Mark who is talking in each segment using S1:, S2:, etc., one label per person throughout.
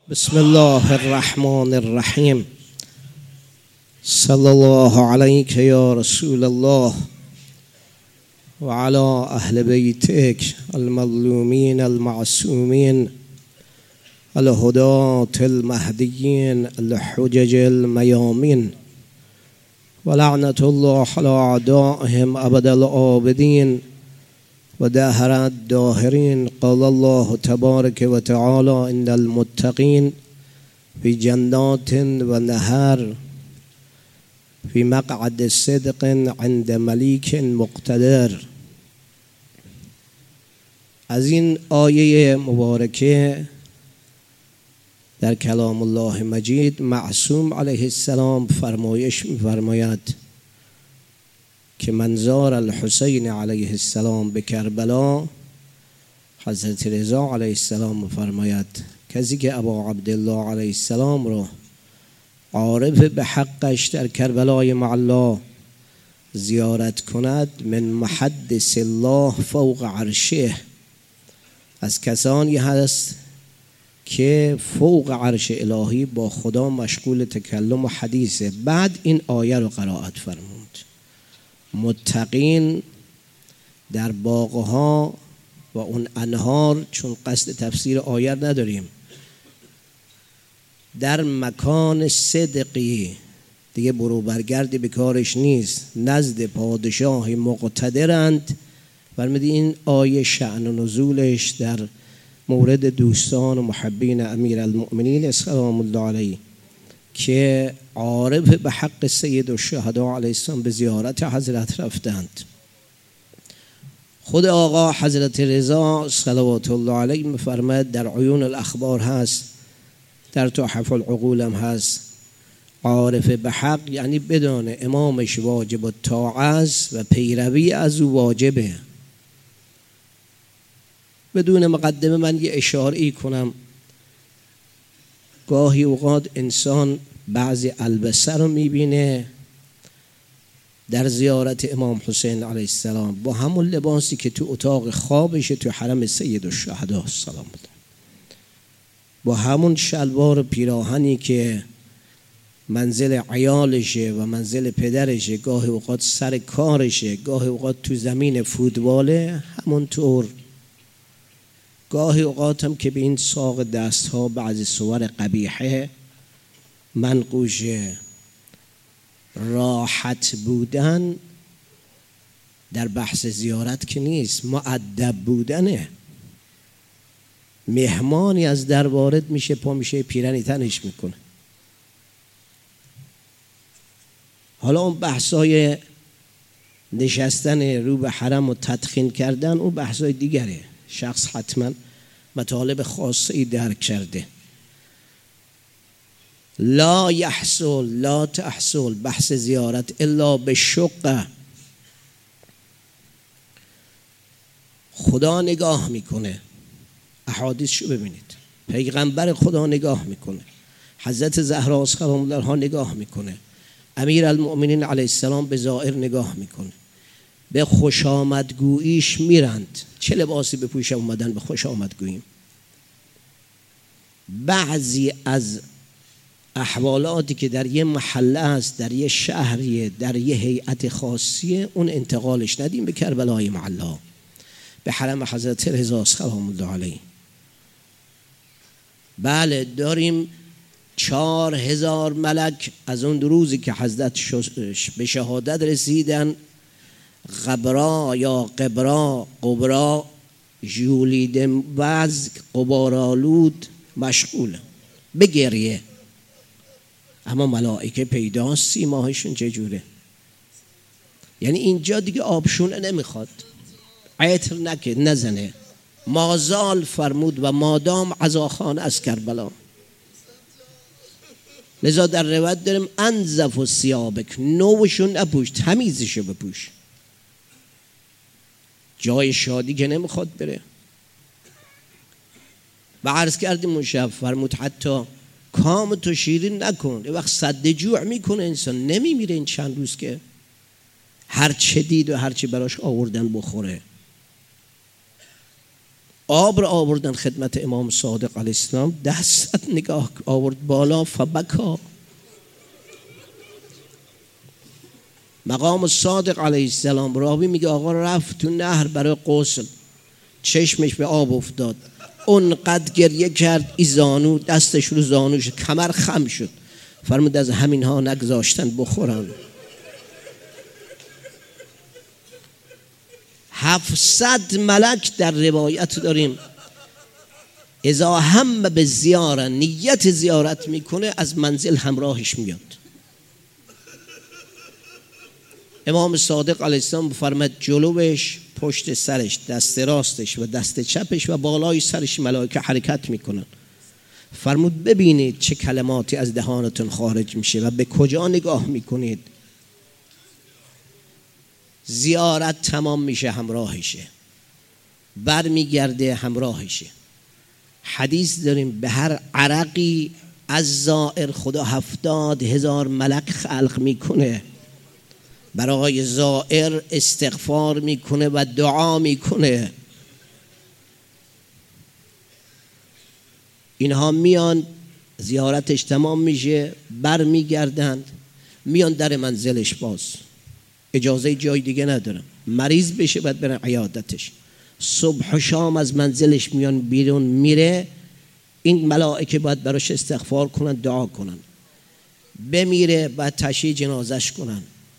S1: بسم الله الرحمن الرحیم. صلی الله علیک یا رسول الله و علی اهل بیتک المظلومین المعصومین الهداة المهدیین الحجج المیامین و لعنت الله علی اعدائهم ابد الآبدین و دهر الداهرین. قال الله تبارک و تعالی ان المتقین فی جنات و نهر فی مقعد صدق عند ملیک مقتدر. از این آیه مبارکه در کلام الله مجید معصوم علیه السلام فرمایش می‌فرماید که منظار الحسین علیه السلام به کربلا، حضرت رضا علیه السلام می‌فرماید کسی که ابا عبدالله علیه السلام رو عارف به حقش در کربلای معلا زیارت کند، من محدث الله فوق عرشه، از کسانی هست که فوق عرش الهی با خدا مشغول تکلم و حدیثه. بعد این آیه رو قرائت فرمود: متقین در باغها و اون انهار، چون قصد تفسیر آیه نداریم، در مکان صدقی، دیگه برو برگردی به کارش نیست، نزد پادشاه مقتدرند. فرمودی این آیه شأن و نزولش در مورد دوستان و محبین امیر المؤمنین سلام الله علیه که عارف به حق سید الشهدا علیه السلام به زیارت حضرت رفتند. خود آقا حضرت رضا صلوات الله علیه می‌فرماید، در عیون الاخبار هست، در تحف العقول هم هست، عارف به حق یعنی بدانه امامش واجب الطاعه است و پیروی از او واجبه. بدون مقدمه من یه اشاره کنم، گاهی اوقات انسان بعضی البسه رو میبینه در زیارت امام حسین علیه السلام با همون لباسی که تو اتاق خوابشه تو حرم سید الشهدا سلام الله، با همون شلوار پیراهنی که منزل عیالشه و منزل پدرشه، گاهی اوقات سر کارشه، گاهی اوقات تو زمین فوتباله همونطور، گاهی اوقات هم که به این ساق دست ها بعضی صور قبیحه منقوشه. راحت بودن در بحث زیارت که نیست، مؤدب بودنه. مهمانی از در وارد میشه، پا میشه پیرنی تنش میکنه. حالا اون بحثای نشستن رو به حرم و تدخین کردن اون بحثای دیگره، شخص حتما مطالب خاصی درک کرده. لا یحصل لا تحصل بحث زیارت الا بالشقه. خدا نگاه میکنه، احادیثشو ببینید، پیغمبر خدا نگاه میکنه، حضرت زهرا سلام الله علیها نگاه میکنه، امیر المؤمنین علیه السلام به زائر نگاه میکنه، به خوش آمدگوییش میرند. چه لباسی بپوشم اومدن به خوش آمدگوییم؟ بعضی از احوالاتی که در یه محله است، در یه شهریه، در یه هیئت خاصیه، اون انتقالش ندیم به کربلای معلا، به حرم حضرت رضا سلام الله علیه. بله داریم 4000 ملک از اون روزی که حضرت به شهادت رسیدن، غبرا یا قبرا ژولیده وز قبارالود مشغول به گریه، اما ملائکه پیداست سیماهشون چجوره. یعنی اینجا دیگه آبشونه نمیخواد، عطر نزنه، مازال فرمود و مادام عزاخان از کربلا. لذا در روایت داریم انظف و ثیابک، نوشون نپوش، تمیزشو بپوش. جای شادی که نمیخواد بره. و عرض کردیم اون شب فرمود حتی کام تو شیرین نکن، یه وقت صد جوع میکنه انسان، نمیمیره این چند روز که هر چه دید و هر چه براش آوردن بخوره. آب را آوردن خدمت امام صادق علیه السلام، دست نگاه آورد بالا فبکا. مقام صادق علیه السلام، راوی میگه آقا رفت تو نهر برای غسل، چشمش به آب افتاد، اونقدر گریه کرد ای زانو، دستش رو زانوش، کمر خم شد. فرمود از همین ها نگذاشتن بخورن. 700 ملک در روایت داریم اذا هم به زیاره، نیت زیارت میکنه، از منزل همراهش میاد. امام صادق علیه السلام فرمود جلوش، پشت سرش، دست راستش و دست چپش و بالای سرش ملائکه حرکت میکنن. فرمود ببینید چه کلماتی از دهانتون خارج میشه و به کجا نگاه میکنید. زیارت تمام میشه همراهشه، بر میگرده همراهشه. حدیث داریم به هر عرقی از زائر خدا 70,000 ملک خلق میکنه، برای زائر استغفار میکنه و دعا میکنه. اینها میان، زیارتش تمام میشه، بر میگردند، میان در منزلش، باز اجازه جای دیگه ندارم، مریض بشه باید برن عیادتش. صبح و شام از منزلش میان بیرون میره، این ملائکه باید براش استغفار کنن، دعا کنن. بمیره باید تشییع جنازش کنن،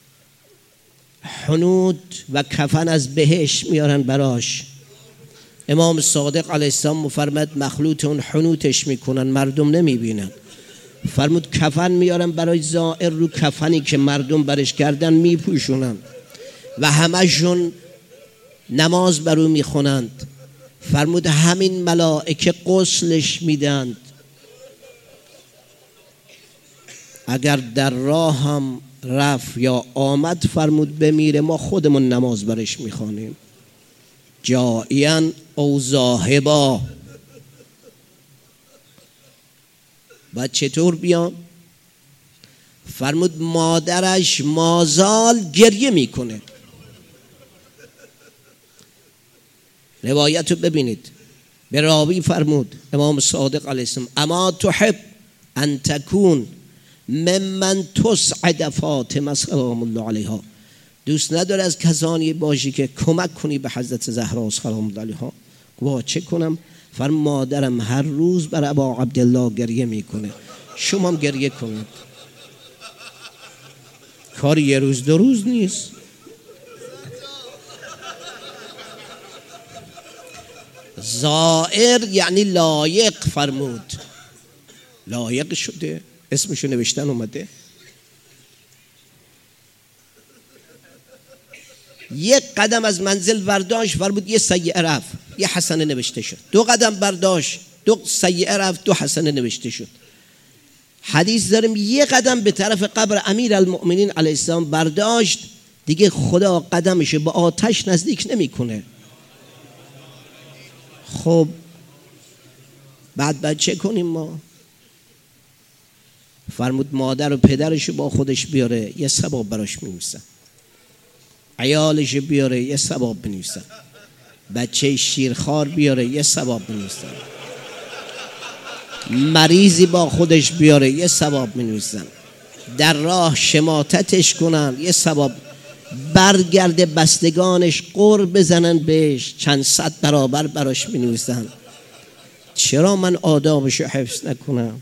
S1: حنوط و کفن از بهشت میارن براش. امام صادق علیه السلام مفرمد مخلوط اون حنوطش میکنن، مردم نمیبینن. فرمود کفن میارن برای زائر، رو کفنی که مردم برش کردن میپوشونن و همشون نماز برو میخونند. فرمود همین ملائکه غسلش میدند. اگر در راه هم رفت یا آمد، فرمود بمیره، ما خودمون نماز برش میخوانیم، جائیان او ذاهبا. و چطور بیام؟ فرمود مادرش مازال گریه میکنه. روایت رو ببینید، به راوی فرمود امام صادق علیه السلام اما تحب ان تکون ممن تسعد فاطمه سلام الله علیها، دوست نداره از کسانی باشی که کمک کنی به حضرت زهرا سلام الله علیها؟ گفت چه کنم؟ فرمود مادرم هر روز بر ابا عبدالله گریه میکنه، شما هم گریه کنید. کار یه روز دو روز نیست. زائر یعنی لایق، فرمود لایق شده، اسمشو نوشتن اومده. یک قدم از منزل برداشت، فرمود یه سیئه رفت، یه حسنه نوشته شد. 2 قدم برداشت، 2 سیئه رفت، 2 حسنه نوشته شد. حدیث داریم یه قدم به طرف قبر امیر المؤمنین علیه السلام برداشت، دیگه خدا قدمش به آتش نزدیک نمیکنه. خب بعد چه کنیم ما؟ فرمود مادر و پدرشو با خودش بیاره، یه ثواب براش می‌نویسن. عیالش بیاره، یه ثواب بنویسن. بچه شیرخوار بیاره، یه ثواب بنویسن. مریضی با خودش بیاره، یه ثواب بنویسن. در راه شماتتش کنن، یه ثواب. برگرده بستگانش قر بزنن بهش، چند صد برابر براش بنویسن. چرا من آدابش رو حفظ نکنم؟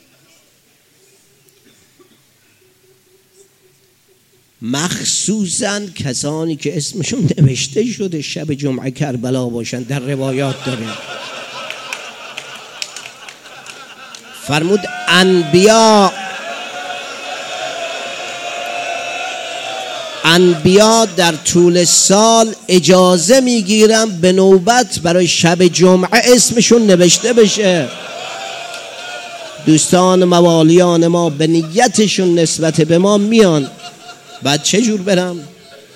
S1: مخصوصاً کسانی که اسمشون نوشته شده شب جمعه کربلا باشن، در روایات داریم. فرمود انبیا در طول سال اجازه میگیرن به نوبت برای شب جمعه اسمشون نوشته بشه. دوستان موالیان ما به نیتشون نسبت به ما میان، بعد چه جور برم؟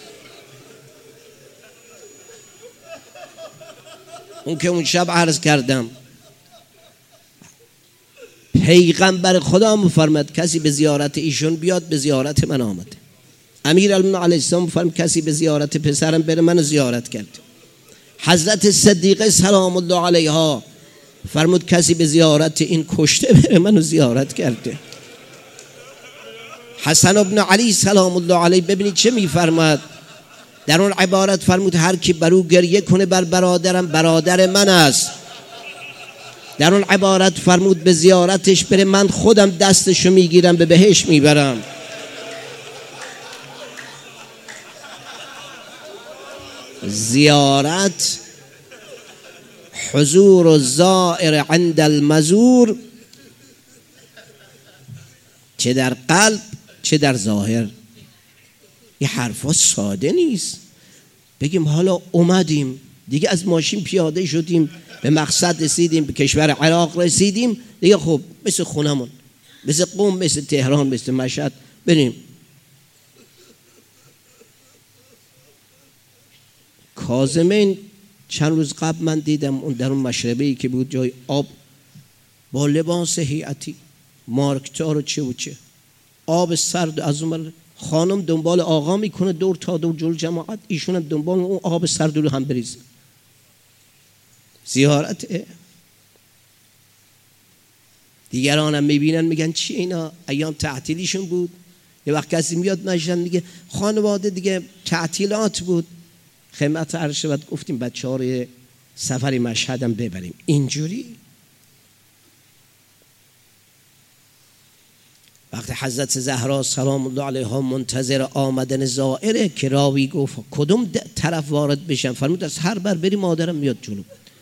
S1: اون که اون شب عرض کردم پیغمبر خدا میفرماد کسی به زیارت ایشون بیاد، به زیارت من آمده. امیر المؤمنین علیه السلام فرمود کسی به زیارت پسرم بره، من زیارت کرد. حضرت صدیقه سلام الله علیها فرمود کسی به زیارت این کشته بره، منو زیارت کرده. حسن ابن علی سلام الله علیه ببینید چه میفرماد در اون عبارت، فرمود هر کی برو گریه کنه بر برادرم برادر من است. در اون عبارت فرمود به زیارتش بره، من خودم دستشو میگیرم به بهشت میبرم. زیارت حضور الزائر عند المزور، چه در قلب چه در ظاهر. یه حرفا ساده نیست. بگیم حالا اومدیم دیگه، از ماشین پیاده شدیم به مقصد رسیدیم، به کشور عراق رسیدیم دیگه، خب مثل خونمون، مثل قم، مثل تهران، مثل مشهد بریم. کاظمین چند روز قبل من دیدم اون در اون مشربه‌ای که بود جای آب، با لباس هیئتی، مارکتار و چه و چه، آب سرد از اون خانم دنبال آقا میکنه دور تا دور جلو جماعت، ایشون هم دنبال اون آب سرد رو هم بریزه. زیارت دیگران هم میبینن میگن چی اینا، ایام تعطیلیشون بود. یه وقت کسی میاد مجلس میگه خانواده دیگه تعطیلات بود، خدمت عرض شود گفتیم بچه‌ها رو سفری مشهد هم ببریم. اینجوری وقتی حضرت زهرا سلام الله علیها منتظر آمدن زائره که راوی گفت کدوم طرف وارد بشن، فرمود از هر بر بری مادرم میاد جلو.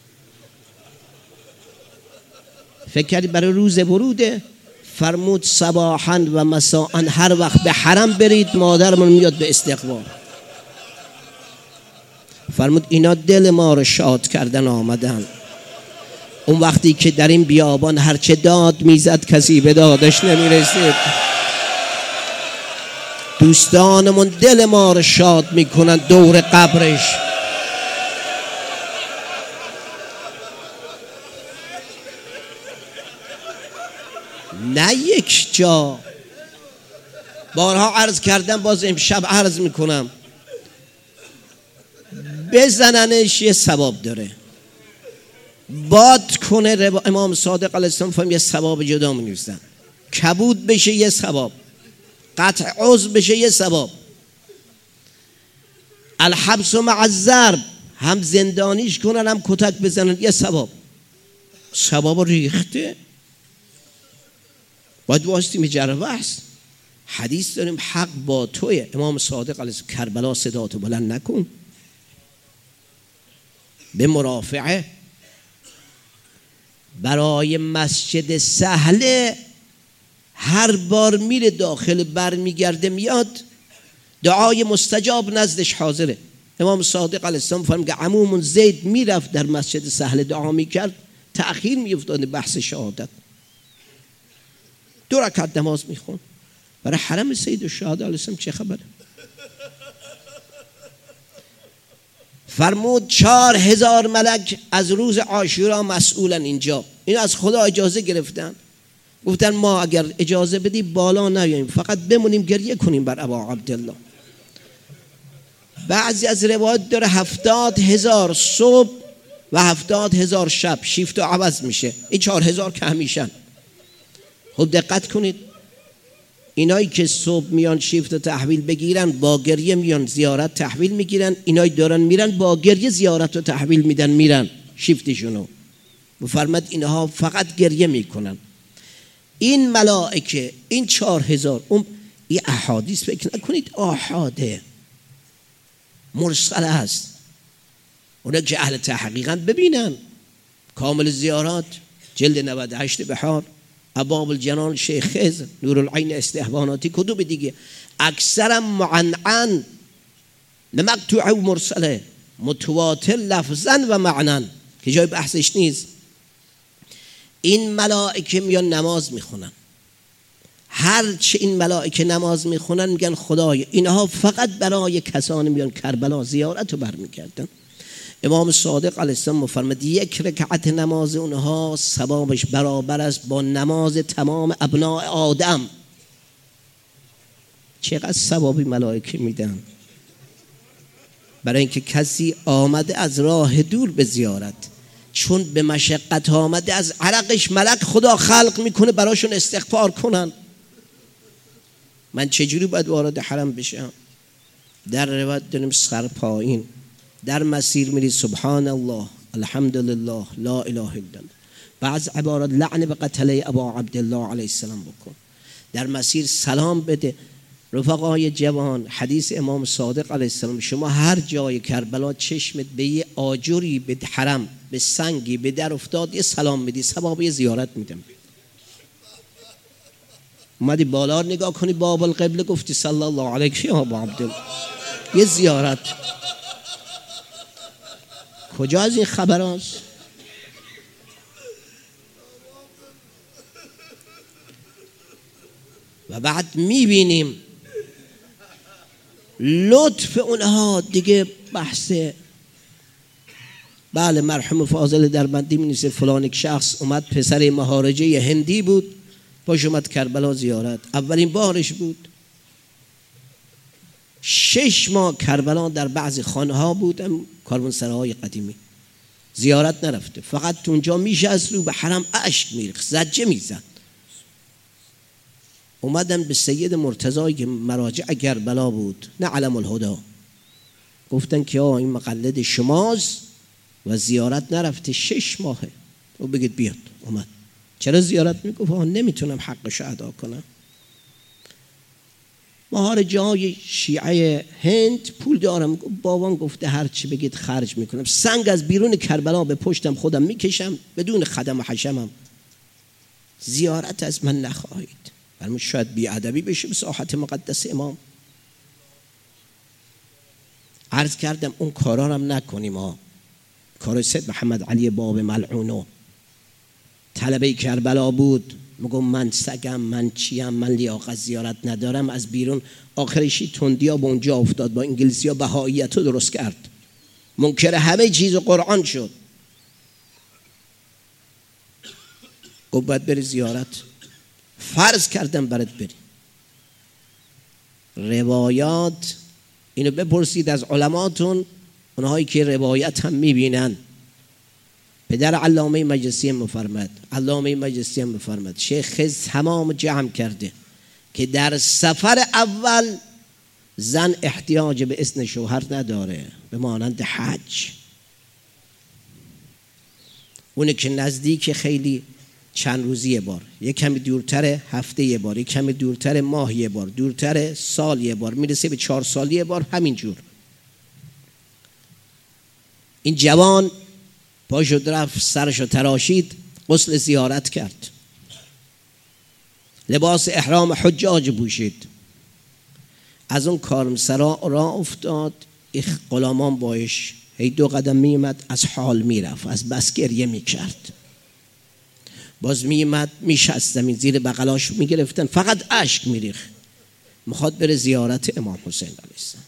S1: فکر کردی برای روز وروده؟ فرمود صباحا و مساء هر وقت به حرم برید مادرمون میاد به استقبال. فرمود اینا دل ما رو شاد کردن آمدن. اون وقتی که در این بیابان هرچه داد میزد کسی به دادش نمیرسید. دوستانمون دل ما رو شاد میکنن دور قبرش. نه یک جا، بارها عرض کردم باز امشب عرض میکنم، بزننش یه ثواب داره، باد کنه امام صادق علیه السلام فهم یه ثواب جدا می‌نویسن، کبود بشه یه ثواب، قطع عضو بشه یه ثواب، الحبس مع الضرب هم زندانیش کنن هم کتک بزنن یه ثواب. ثواب ریخته باید واسطیم جربهست. حدیث داریم حق با توی امام صادق علیه السلام کربلا صداتو بلند نکن، به مرافعه. برای مسجد سهله هر بار میره داخل برمیگرده میاد دعای مستجاب نزدش حاضره. امام صادق علیه السلام فرمود که عمومون زید میرفت در مسجد سهله دعا میکرد، تأخیر میافتاد بحث شهادت، 2 رکعت نماز میخون. برای حرم سید الشهدا علیه السلام چه خبره؟ فرمود 4000 ملک از روز عاشورا مسئولن اینجا. این از خدا اجازه گرفتن، گفتن ما اگر اجازه بدی بالا نیاییم، فقط بمونیم گریه کنیم بر ابا عبدالله. بعضی از روایت داره 70,000 صبح و 70,000 شب، شیفت و عوض میشه. این 4000 که همیشن. خب دقت کنید، اینایی که صبح میان شیفت و تحویل بگیرن با گریه میان زیارت تحویل میگیرن، اینایی دارن میرن با گریه زیارت و تحویل میدن میرن شیفتشونو. فرمود اینها فقط گریه میکنن. این ملائکه این 4000 این احادیث فکر نکنید آحاده، مرسل است. اونا که اهل تحقیقاً ببینن کامل زیارات جلد 98 بحار، ابواب الجنان شیخ خضر، نور العین استحواناتی، کتب دیگه اکثرا معنعن، نه مقطوعه و مرسله، متواتر لفظا و معنا که جای بحثش نیست. این ملائکه میان نماز میخونن، هر چه این ملائکه نماز میخونن میگن خدای اینها فقط برای کسانی میان کربلا زیارت رو برمیگردن. امام صادق علیه السلام فرمود 1 رکعت نماز اونها ثوابش برابر است با نماز تمام ابناء آدم. چقدر ثوابی ملائکه میدن. برای اینکه کسی آمده از راه دور به زیارت، چون به مشقت آمده از عرقش ملک خدا خلق میکنه براشون استغفار کنن. من چجوری باید وارد حرم بشم؟ در روایت داریم سر پایین در مسیر میری سبحان الله الحمدلله لا اله الا الله. بعض عبارات لعن به قتله ابا عبدالله علیه السلام بکن. در مسیر سلام بده. رفقای جوان، حدیث امام صادق علیه السلام، شما هر جای کربلا چشمت به یه آجری، به حرم، به سنگی به در افتاد، یه سلام میدی، ثواب یه زیارت میدم. اومدی بالا نگاه کنی باب القبله گفتی صلی الله علیک یا ابا عبدالله، یه زیارت. کجا از این خبر هست؟ و بعد میبینیم لطف اونها دیگه بحثه. بله مرحوم فاضل دربندی می‌نویسه فلان یک شخص اومد، پسر مهارجه هندی بود، باش اومد کربلا زیارت، اولین بارش بود. 6 ماه کربلا در بعضی خانه ها بود، کاروانسراهای قدیمی، زیارت نرفته، فقط اونجا میشست رو به حرم اشک میریخت، زجه میزد. اومدن به سید مرتضی که مراجع کربلا بود، نه علم الهدا، گفتن که این مقلد شماست و زیارت نرفته 6 ماهه، و بگید بیاد. اومد. چرا زیارت میگفت نمیتونم حقش ادا کنم. مهارجه های شیعه هند پول دارم، بابام گفته هر چی بگید خرج میکنم، سنگ از بیرون کربلا به پشتم خودم میکشم بدون خدم و حشمم، زیارت از من نخواهید. برمون شاید بیادبی بشه به ساحت مقدس امام. عرض کردم اون کارا هم نکنیم. کار سید محمد علی باب ملعونو طلبه کربلا بود، میگم من سگم، من چیم، من لیاقت زیارت ندارم، از بیرون آخرشی تندیا به اونجا افتاد، با انگلیسی ها بهاییت رو درست کرد، منکر همه چیز و قرآن شد. گفت باید بری زیارت، فرض کردم برات بری. روایات اینو بپرسید از علماتون، اونهایی که روایت هم میبینن. پدر علامه مجلسی مفرمد شیخ خضر تمام جمع کرده که در سفر اول زن احتیاج به اذن شوهر نداره، به مانند حج. اونه که نزدیک خیلی چند روزی یه بار، یه کمی دورتر هفته یه بار، یه کمی دورتر ماه یه بار، دورتر سال یه بار، میرسه به 4 سال یه بار، همینجور. این جوان پاشو رفت، سرشو تراشید، غسل زیارت کرد، لباس احرام حجاج پوشید، از اون کارمسرا راه افتاد. غلامان باش هی 2 قدم میومد، از حال میرفت، از بس گریه میکرد، باز میومد میشست زمین، زیر بغلاش میگرفتن، فقط اشک میریخت، میخواد بره زیارت امام حسین علیه السلام.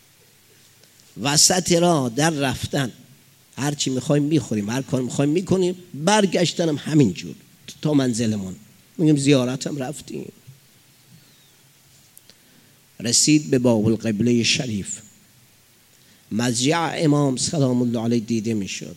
S1: وسط راه در رفتن هر چی میخوایم میخوریم، هر کار میخوایم میکنیم، برگشتنم همینجور تا منزلمون، میگیم زیارتم رفتیم. رسید به باب القبله شریف، مضجع امام سلام الله علیه دیده میشد،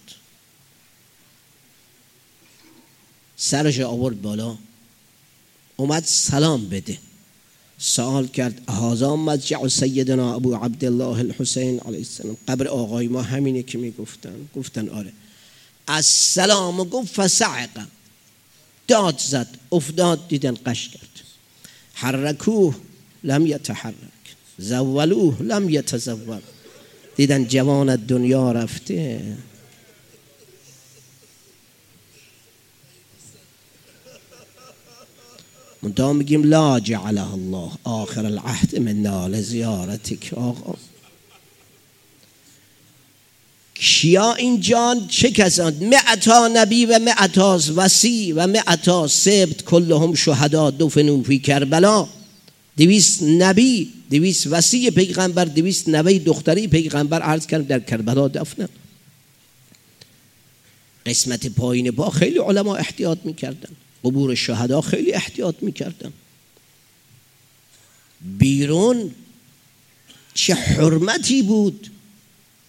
S1: سرش آورد بالا، اومد سلام بده، سوال کرد هذا مضجع سیدنا ابو عبدالله الحسین علیه السلام، قبر آقای ما همینه که میگفتن؟ گفتن آره. السلام گفت فصعق، داد زد، افتاد، دیدن قش کرد. حرکوه لم یتحرک، زولوه لم یتزول، دیدن جوان دنیا رفته. منتها میگیم لا جعله الله آخر العهد منا لزیارتک. آقا کیا اینجان؟ چه کسان؟ 100 نبی و 100 وصی و 100 سبت، کلهم شهدا دفنوا فی کربلا. 200 نبی، 200 وصی پیغمبر، 200 نوه دختری پیغمبر عرض کرد در کربلا دفنن. قسمت پایین پا خیلی علما احتیاط میکردن، قبور شهدا خیلی احتیاط میکردن. بیرون چه حرمتی بود،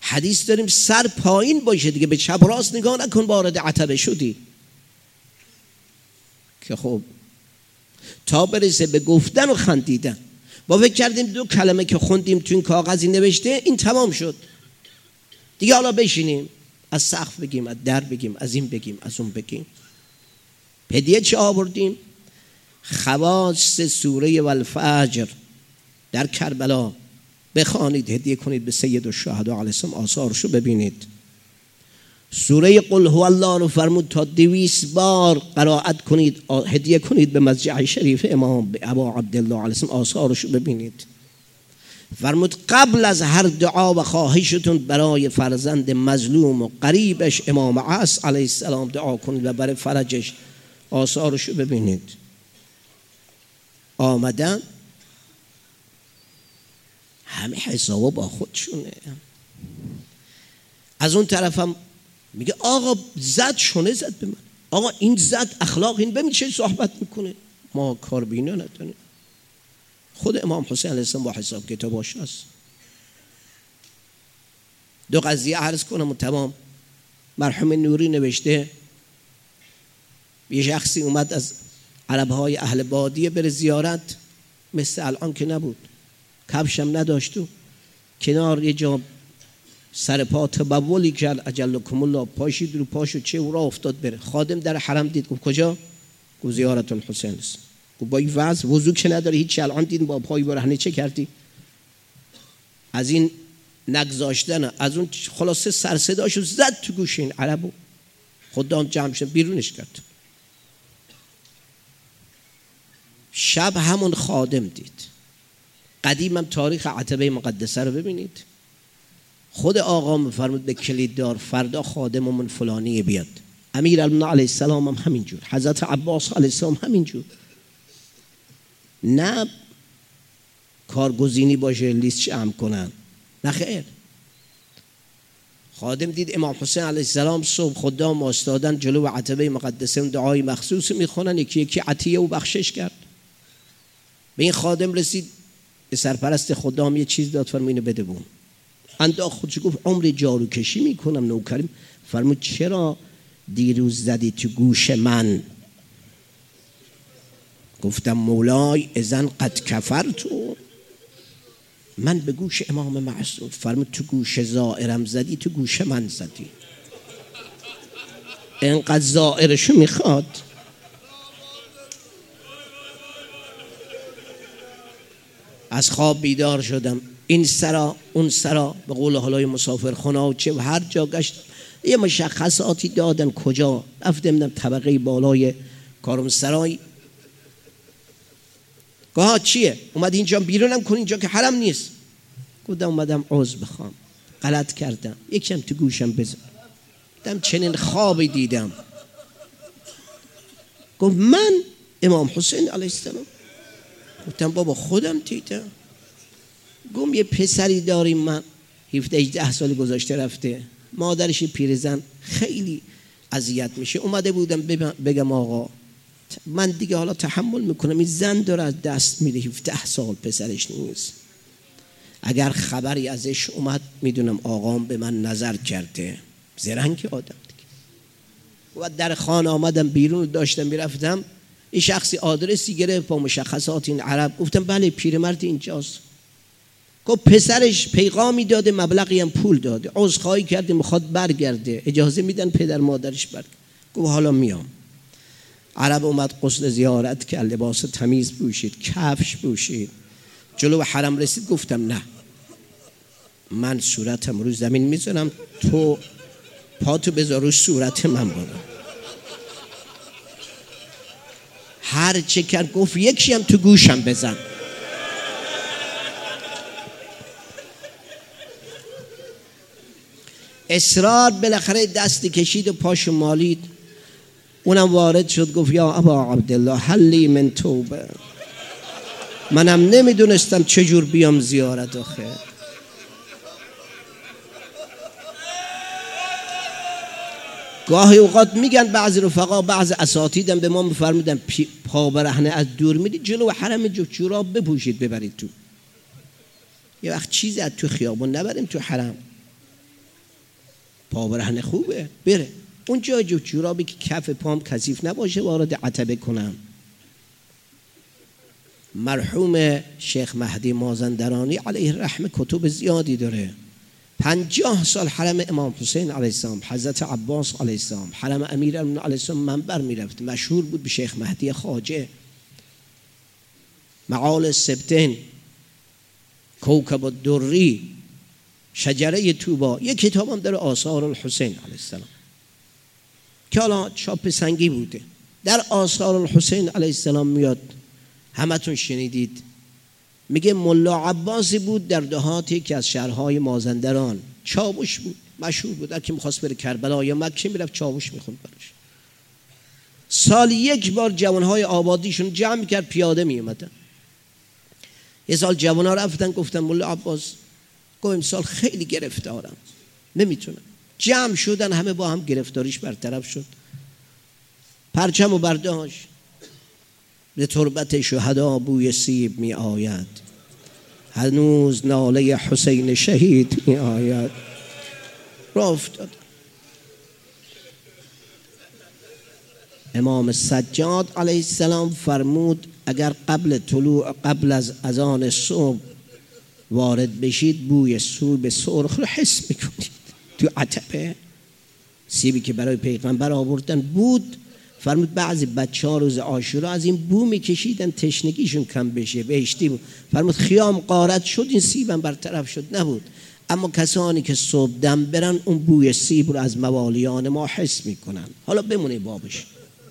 S1: حدیث داریم سر پایین باشه دیگه، به چپ راست نگاه نکن وارد عتبه شدی. که خب تا برسه به گفتن و خندیدن، با فکر کردیم 2 کلمه که خوندیم تو این کاغذی نوشته این تمام شد دیگه، حالا بشینیم از سقف بگیم، از در بگیم، از این بگیم، از اون بگیم. هدیه چه آوردیم؟ خواص سوره والفجر در کربلا بخوانید، هدیه کنید به سید الشهدا علیه السلام، آثارشو ببینید. سوره قل هو الله رو فرمود تا 200 بار قرائت کنید، هدیه کنید به مسجد شریف امام به ابا عبدالله علیه السلام، آثارشو ببینید. فرمود قبل از هر دعا و خواهشتون برای فرزند مظلوم و قریبش امام عصر علیه السلام دعا کنید و برای فرجش، آثارشو ببینید. آمدن همه حسابا با خودشونه. از اون طرفم میگه آقا زد، شونه زد به من، آقا این زد، اخلاق این، ببین چه صحبت میکنه. ما کاربینا نداریم. خود امام حسین علیه السلام با حساب کتاباش هست. 2 قضیه عرض کنم و تمام. مرحوم نوری نوشته یه شخصی اومد از عربهای اهل بادیه بره زیارت، مثل الان که نبود، کفشم نداشت و کنار یه جا سر پا تبولی کرد اجلکم الله، پاشید رو پاشو چه و راه افتاد بره. خادم در حرم دید، گفت کجا؟ گفت زیارت الحسین است. گفت با این وضع وضو که نداری هیچ، الان دیدیم با پای برهنه چه کردی؟ از این نگذاشتن، از اون خلاصه سر صداشو زد تو گوش این عربو. خدام جمع شد بیرونش کرد. شب همون خادم دید. قدیمم تاریخ عتبه مقدسه رو ببینید. خود آقا میفرمود به کلیددار فردا خادممون فلانی بیاد. امیرالمومنین علیه السلام هم همینجور، حضرت عباس علیه السلام همینجور. نه کارگزینی باشه لیست جمع کنن، نه خیر. خادم دید امام حسین علیه السلام صبح خدام واسطادن جلو عتبه مقدسه، دعای مخصوص میخونن، یکی یکی عطیه و بخشش کرد. به این خادم رسید، به سرپرست خدام یه چیز داد، فرمود اینو بده بون. انداخت خودش، گفت عمر جارو کشی میکنم نوکریم. فرمود چرا دیروز زدی تو گوش من؟ گفتم مولای اذن قد کفرتو، من به گوش امام معصوم. فرمود تو گوش زائرم زدی، تو گوش من زدی. اینقدر زائرشو میخواد. از خواب بیدار شدم، این سرا اون سرا، به قول حالای مسافر خونه چه و هر جا گشت یه مشخصاتی دادن. کجا رفتم؟ طبقه بالای کارمسرای. گاه چیه؟ اومد اینجا بیرونم کن، اینجا که حرم نیست. گفتم اومدم عذر بخوام، غلط کردم، یکم تو گوشم بزن. دیدم چنین خوابی دیدم. گفت من امام حسین علیه السلام؟ گفتم بابا خودم دیدم. گم یه پسری داریم من 17-18 سال گذاشته رفته، مادرش پیرزن خیلی اذیت میشه. اومده بودم بگم آقا من دیگه حالا تحمل میکنم، این زن داره از دست میره، 17 سال پسرش نیست. اگر خبری ازش اومد میدونم آقام به من نظر کرده. زرنگ آدم دیگه. و در خانه آمدم بیرون، داشتم میرفتم، این شخصی آدرسی گرفت با مشخصات این عرب. گفتم بله پیرمرد اینجاست. گفت پسرش پیغامی داده، مبلغی هم پول داده، عذرخواهی کرده میخواد برگرده، اجازه میدن پدر مادرش برگرده. گفت حالا میام. عرب اومد غسل زیارت کرد، لباس تمیز پوشید، کفش پوشید، جلو حرم رسید. گفتم نه، من صورتم رو زمین میذارم، تو پاتو بذار رو صورت من برو. هر چه کرد گفت یکی هم تو گوشم بزن. اصرار، بالاخره دستی کشید و پاشو مالید. اونم وارد شد، گفت یا ابا عبدالله حلی من توبه، منم نمیدونستم چجور بیام زیارت آخه. گاهی اوقات میگن بعضی رفقا، بعضی اساتیدم به ما میفرمودن پا برهنه از دور میدید جلو حرم جوراب بپوشید ببرید تو. یه وقت چیزی از تو خیابون نبریم تو حرم. پا برهنه خوبه بره اون جای جورابی که کف پام کثیف نباشه وارد عتبه کنم. مرحوم شیخ مهدی مازندرانی علیه الرحمه کتب زیادی داره. 50 سال حرم امام حسین علیه السلام، حضرت عباس علیه السلام، حرم امیرالمومنین علیه السلام منبر میرفت. مشهور بود به شیخ مهدی خواجه. معال السبتین، کوکب الدری، شجره طوبا. یک کتاب هم داره آثار الحسین علیه السلام که حالا چاپ سنگی بوده. در آثار الحسین علیه السلام میاد، همتون شنیدید، میگه ملا عباسی بود در دهاتی که از شهرهای مازندران، چاوش بود، مشهور بود، هرکی میخواست بره کربلا یا مکه میرفت چاوش میخوند براش. سال یک بار جوانهای آبادیشون جمع میکرد، پیاده میومدن. یه سال جوانها رفتن گفتن ملا عباس گفت امسال خیلی گرفتارم نمیتونم. جمع شدن، همه با هم گرفتاریش برطرف شد. پرچم و برداشت، به تربت شهدا بوی سیب می آید، هنوز ناله حسین شهید می آید. راه افتاد. امام سجاد علیه السلام فرمود اگر قبل از اذان صبح وارد بشید بوی سیب سرخ رو حس میکنید. تو عتبه سیبی که برای پیغمبر آوردن بود، فرمود بعضی بچه‌ها روز عاشورا از این بو میکشیدن تشنگیشون کم بشه، بهشتی بود. فرمود خیام غارت شد، این سیبم برطرف شد نبود، اما کسانی که صبح دم برن اون بوی سیب رو از موالیان ما حس میکنن. حالا بمونه بابش.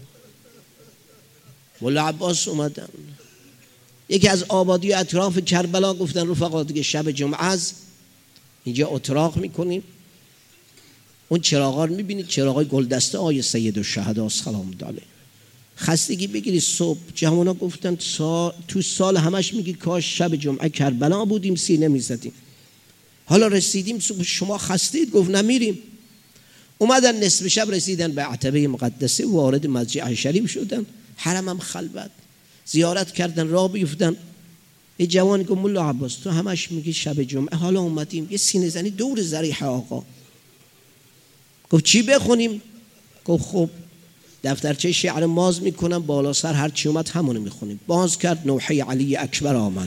S1: ملا عباس اومدن، یکی از آبادی اطراف کربلا گفتن رفقا دیگه شب جمعه از اینجا اتراق میکنیم. اون چراغا رو میبینید، چراغای گلدسته آی سید الشهدا سلام الله علیه. خستگی بگیری صبح. جوونا گفتن تو سال همش میگی کاش شب جمعه کربلا بودیم سینه میزدیم، حالا رسیدیم صبح شما خستید. گفت نمیریم. اومدن نصف شب رسیدن به عتبه مقدسه، وارد مسجد شریف شدن. حرمم خلوت، زیارت کردن، راه بیفتن. یه جوان گفت ملا عباس تو همش میگی شب جمعه، حالا اومدیم یه سینه زنی دور ضریح آقا. گفت چی بخونیم؟ گفت خب دفترچه شعر ماز میکنم، بالا سر هر چی اومد همونو میخونیم. باز کرد، نوحه علی اکبر آمد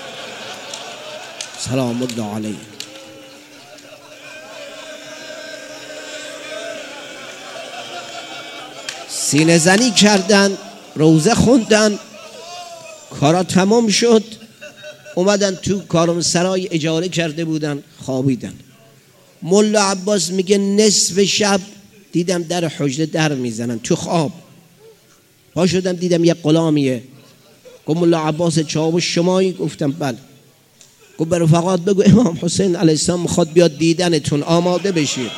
S1: سلام الله علیه. سینه زنی کردن، روزه خوندن، کارا تمام شد. اومدن تو کارمسرای اجاره کرده بودن، خوابیدن. ملا عباس میگه نصف شب دیدم در حجره در میزنن تو خواب. پا شدم دیدم یه غلامیه. گفت ملا عباس چاوش شمایی؟ گفتم بله. گفت به رفقات بگو امام حسین علیه السلام میخواد بیاد دیدنتون، آماده بشید.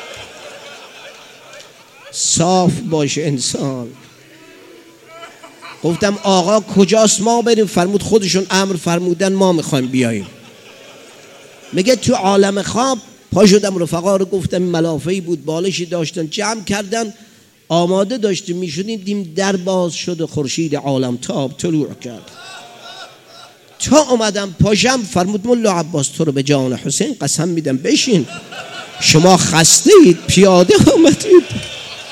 S1: صاف باشه انسان. گفتم آقا کجاست ما بریم؟ فرمود خودشون امر فرمودن ما میخوایم بیاییم. میگه تو عالم خواب پا شدم، رفقا رو گفتم، ملافه‌ای بود بالشی داشتن جمع کردن، آماده داشتیم میشدیم، دیم در باز شد و خورشید عالم تاب طلوع کرد. تا اومدم پاشم فرمود ملا عباس تو رو به جان حسین قسم میدم بشین، شما خسته اید پیاده اومدید.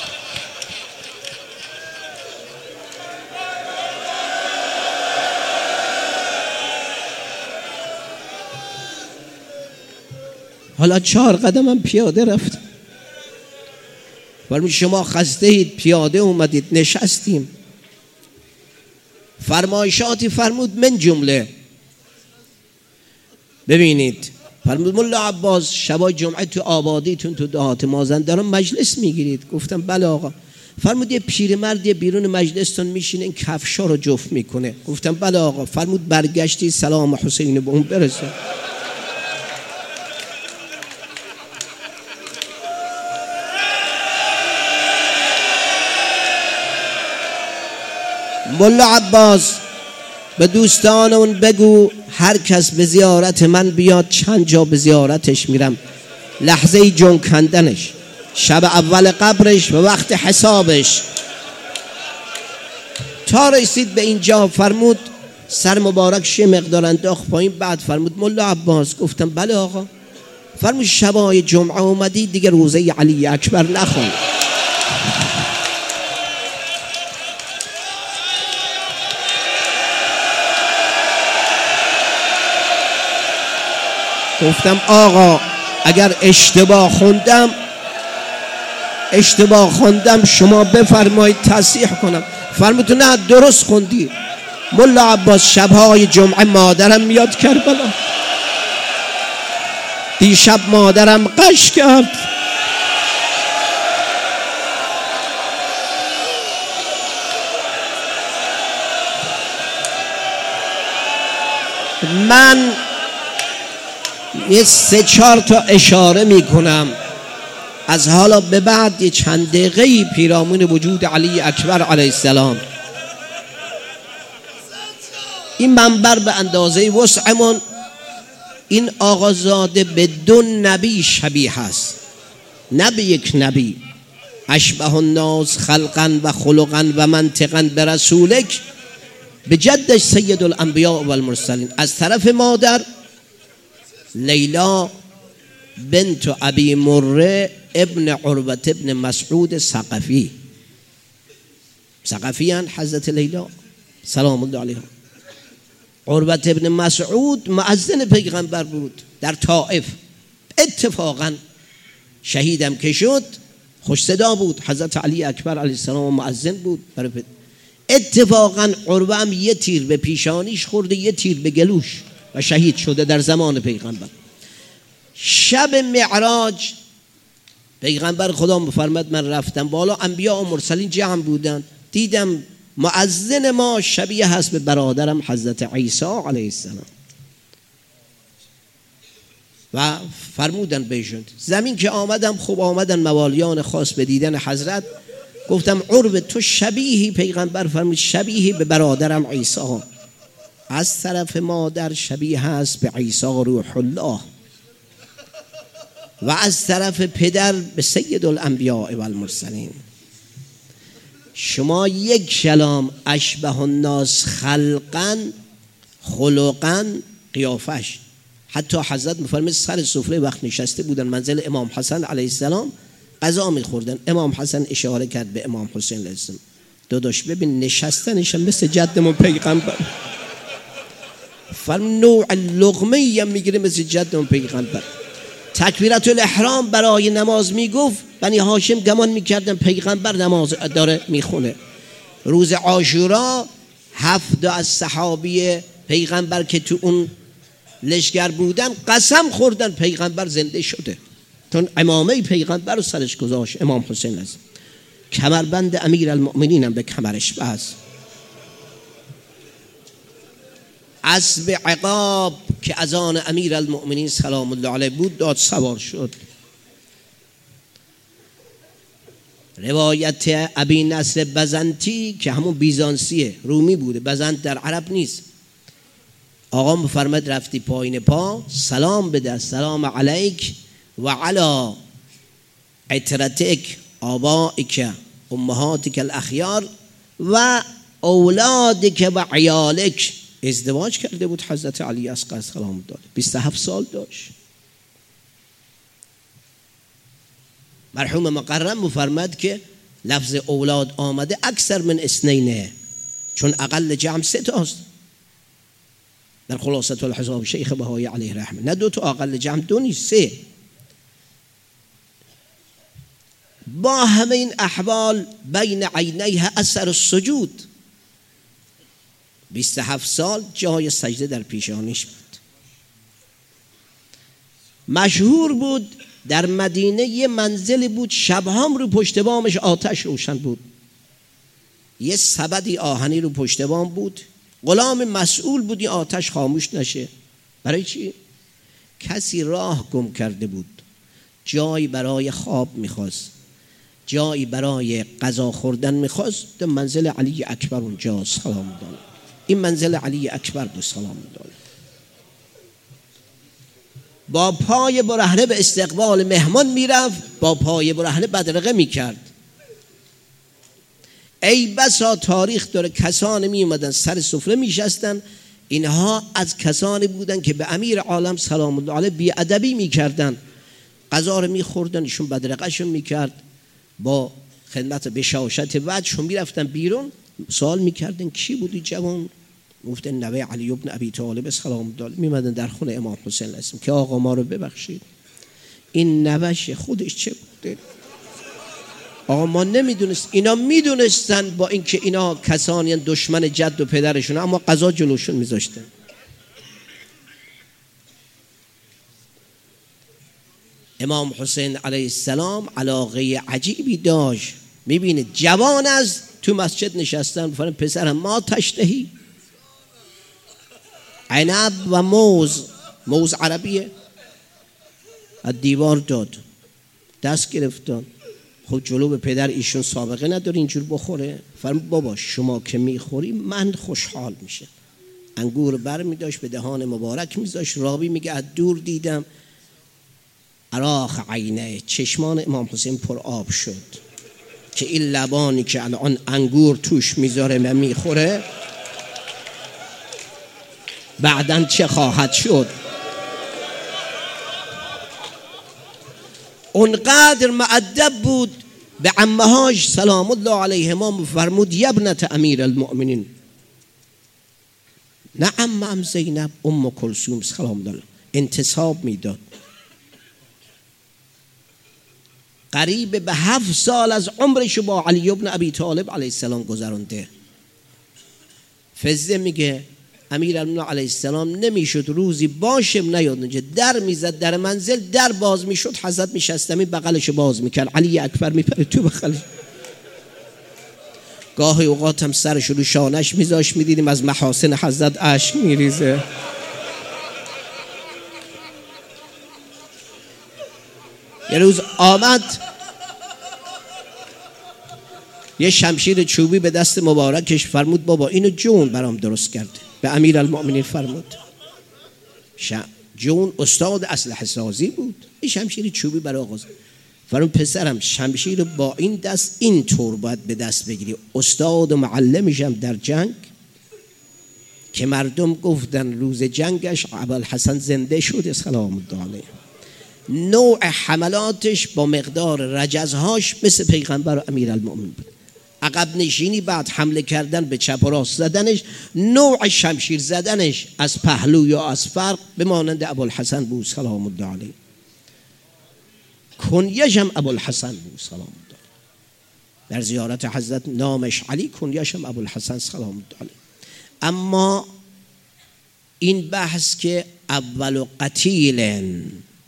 S1: حالا 4 قدم هم پیاده رفت. فرمود شما خسته اید پیاده اومدید، نشستیم. فرمایشاتی فرمود من جمله. ببینید فرمود ملا عباس شبای جمعه تو آبادیتون تو دهات مازندران مجلس میگیرید؟ گفتم بله آقا. فرمود یه پیرمردی بیرون مجلستون میشینه این کفشا رو جفت میکنه؟ گفتم بله آقا. فرمود برگشتی سلام حسین به اون برسه. ملا عباس به دوستان اون بگو هر کس به زیارت من بیاد، چند جا به زیارتش میرم، لحظه جون کندنش، شب اول قبرش و وقت حسابش. تا رسید به اینجا فرمود سر مبارکش مقدار انداخت پایین. بعد فرمود ملا عباس. گفتم بله آقا. فرمود شبای جمعه اومدی دیگه روزه علی اکبر نخون. گفتم آقا اگر اشتباه خوندم شما بفرمایید تصحیح کنم. فرمود نه درست خوندی. ملا عباس شبهای جمعه مادرم میاد کربلا، دیشب مادرم قش کرد. من یه 3-4 تا اشاره میکنم از حالا به بعد یه چند دقیقه‌ای پیرامون وجود علی اکبر علیه السلام. این منبر به اندازه وسعمون، این آقازاده به 2 نبی شبیه است، نه به یک نبی. اشبه الناس خلقا و خلقا و منطقا به رسولک، به جدش سید الانبیاء و المرسلین. از طرف مادر لیلا بنت ابی مره ابن عروة ابن مسعود ثقفی. ثقفیان حضرت لیلا سلام الله علیها. عروة ابن مسعود مؤذن پیغمبر بود در طائف، اتفاقا شهیدم که شد خوش صدا بود. حضرت علی اکبر علیه السلام مؤذن بود. اتفاقا عروة هم یه تیر به پیشانیش خورده، یه تیر به گلوش و شهید شده در زمان پیغمبر. شب معراج پیغمبر خدا می‌فرماد من رفتم بالا، انبیا و مرسلین جمع بودن، دیدم مؤذن ما شبیه هست به برادرم حضرت عیسی علیه السلام. و فرمودن بهشون زمین که آمدم، خوب آمدن موالیان خاص به دیدن حضرت. گفتم عروة تو شبیهی؟ پیغمبر فرمود شبیهی به برادرم عیسی. از طرف مادر شبیه هست به عیسی روح الله و از طرف پدر به سید الانبیاء و المرسلین. شما یک کلام اشبه الناس خلقا خلقا قیافش. حتی حضرت می‌فرماید سر سفره وقت نشسته بودن منزل امام حسن علیه السلام غذا می‌خوردن، امام حسن اشاره کرد به امام حسین علیه السلام داداش ببین نشستنش مثل جدمون پیغمبر. فرم نوع لقمه‌ای هم میگیره مثل جدمون پیغمبر. تکبیرت الاحرام برای نماز میگفت بنی هاشم گمان میکردن پیغمبر نماز داره میخونه. روز عاشورا 7 از صحابی پیغمبر که تو اون لشگر بودن قسم خوردن پیغمبر زنده شده، چون امامه پیغمبر رو سرش گذاشت امام حسین است. کمربند امیر المؤمنین هم به کمرش بست. اسب عقاب که از آن امیر المؤمنین سلام الله علیه بود داد سوار شد. روایت ابی نصر بزنطی که همون بیزانسیه، رومی بوده، بزنط در عرب نیست. آقا مفرمد رفتی پایین پا سلام بده، السلام علیک و علی عترتک آبائک امهاتک الاخیار و اولادک و عیالک. ازدواج کرده بود حضرت علی اصغر سلام الله علیه، 27 سال داشت. مرحوم مقرم مفرمد که لفظ اولاد آمده اکثر من اثنینه، چون اقل جمع 3 تاست در خلاصه الحساب شیخ بهایی علیه رحمه. نه 2 تا، اقل جمع 2 نیست 3. با همه این احوال بین عینیها اثر السجود، 27 سال جای سجده در پیشانیش بود. مشهور بود در مدینه یه منزلی بود شبهام رو پشت بامش آتش روشن بود، یه سبدی آهنی رو پشت بام بود، غلام مسئول بود این آتش خاموش نشه. برای چی؟ کسی راه گم کرده بود، جایی برای خواب میخواست، جایی برای غذا خوردن میخواست. در منزل علی اکبر اونجا سلام الله، این منزل علی اکبر بود سلام الله. با پای برهنه به استقبال مهمان میرفت، با پای برهنه بدرقه میکرد. ای بسا تاریخ داره کسانی می اومدن سر سفره میشستن، اینها از کسانی بودن که به امیر عالم سلام الله علیه بی‌ادبی میکردن، غذا رو میخوردن، ایشون بدرقه‌شون میکرد، با خدمت بشاشت وجهشون میرفتن بیرون، سوال میکردن کی بودی جوان؟ گفتن نوه علی ابن ابی طالب سلام الله علیه. میمدن در خونه امام حسین اسم که آقا ما رو ببخشید، این نوش خودش چه بوده؟ آقا ما نمیدونست. اینا میدونستن با اینکه اینا کسانی دشمن جد و پدرشون، اما قضا جلوشون میذاشتن. امام حسین علیه السلام علاقه عجیبی داشت. میبینید جوان از تو مسجد نشستن، فرم پسرم ما تشتهی، عنب و موز عربیه، از دیوار داد، دست گرفتن. خب جلو به پدر ایشون سابقه نداره اینجور بخوره. فرم بابا شما که میخوری من خوشحال میشه. انگور بر میداشت به دهان مبارک میذاشت. راوی میگه از دور دیدم اراخ عینه، چشمان امام حسین پر آب شد که این لبانی که الان انگور توش میذاره و میخوره بعداً چه خواهد شد. اونقدر مؤدب بود به عمهاش سلام الله علیهما، فرمود یبنت امیر المؤمنین، نه عمم زینب، ام کلثوم سلام الله، انتساب میداد. قریب به 7 سال از عمرش با علی ابن ابی طالب علیه السلام گذرانده. فزه میگه امیر المؤمنین علیه السلام نمیشد روزی باشم نیاد اونجا، در میزد در منزل، در باز میشد، حضرت میشستمی بغلش باز میکرد، علی اکبر میپره تو بغلش. گاهی اوقات هم سرش رو شانش میذاش، میدیدیم از محاسن حضرت اشک میریزه. یه روز آمد یه شمشیر چوبی به دست مبارکش، فرمود بابا اینو جون برام درست کرده. به امیر المؤمنین فرمود، جون استاد اسلحه سازی بود، این شمشیر چوبی برای آغاز. فرمود پسرم شمشیر با این دست این طور باید به دست بگیری، استاد و معلمشم در جنگ که مردم گفتن روز جنگش ابوالحسن زنده شده سلام الله علیه. نوع حملاتش با مقدار رجزهاش مثل پیغمبر و امیر المؤمنین بود. عقب نشینی بعد حمله کردن به چپ و راست زدنش، نوع شمشیر زدنش از پهلو یا از فرق به مانند ابوالحسن بود سلام الله علیه. کنیش هم ابوالحسن بود سلام الله علیه. در زیارت حضرت نامش علی، کنیش هم ابوالحسن سلام الله علیه. اما این بحث که اول قتیل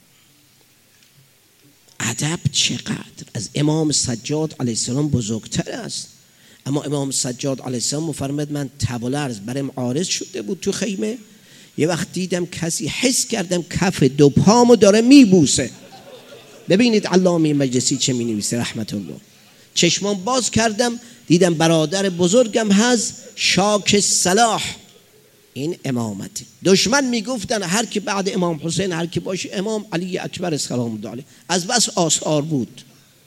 S1: ادب چقدر از امام سجاد علیه السلام بزرگتر است. اما امام سجاد علیه السلام مفرمد من تبالرز برم عارض شده بود تو خیمه، یه وقت دیدم کسی، حس کردم کف دو پامو داره میبوسه. ببینید علامه مجلسی چه می نویسه رحمت الله. چشمان باز کردم دیدم برادر بزرگم هست شاک صلاح. این امامته. دشمن میگفتن هر کی بعد امام حسین هر کی باشه امام علی اکبر سلام الله علیه، از بس آثار بود.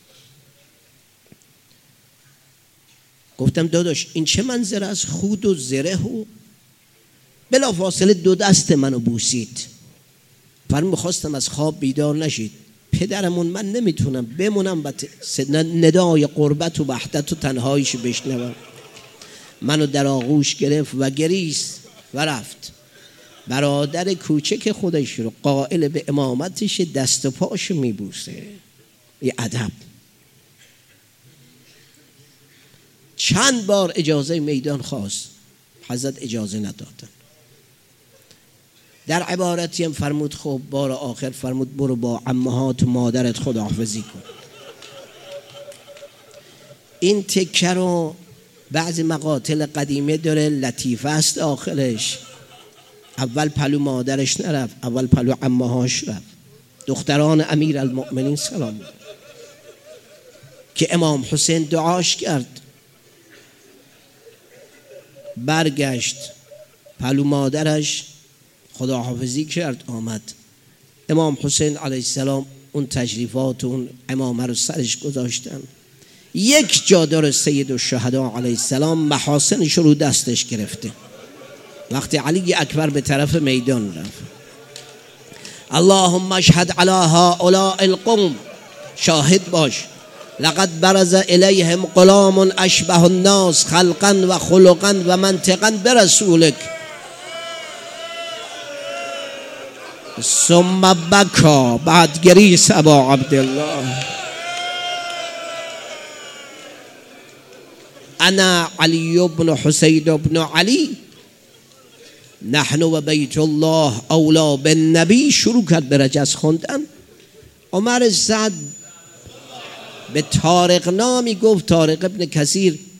S1: گفتم داداش این چه منظر است؟ خود و زره و بلا فاصله 2 دست منو بوسید. فرمود خواستم از خواب بیدار نشید. پدرمون من نمیتونم بمونم و ندای قربت و وحدت و تنهاییش بشنوم. منو در آغوش گرفت و گریست و رفت. برادر کوچک خودش رو قائل به امامتش دست و پاشو میبوسه. یه ادب. چند بار اجازه میدان خواست، حضرت اجازه ندادن. در عبارتی هم فرمود خب بار آخر فرمود برو با عمهات و مادرت خداحافظی کن. این تکه رو بعضی مقاتل قدیمه داره، لطیفه است آخرش. اول پلو مادرش نرفت، اول پلو عمهاش رفت، دختران امیر المؤمنین سلام، که امام حسین دعاش کرد. برگشت پلو مادرش خداحافظی کرد، آمد. امام حسین علیه السلام اون تشریفات و اون امامه رو سرش گذاشتن. یک جا داره سید الشهدا علیه السلام محاسنش رو دستش گرفته. وقتی علی اکبر به طرف میدان رفت، اللهم اشهد علی هؤلاء القوم، شاهد باش، لقد برز الیهم غلام اشبه الناس خلقا و خلقا و منطقا برسولک. ثم بکا، بعد گریست ابا عبدالله. انا علی بن حسین بن علی، نحن و بیت الله اولا بالنبی. شروع کرد به رجز خوندن. عمر سعد به طارق نامی گفت، طارق ابن کثیر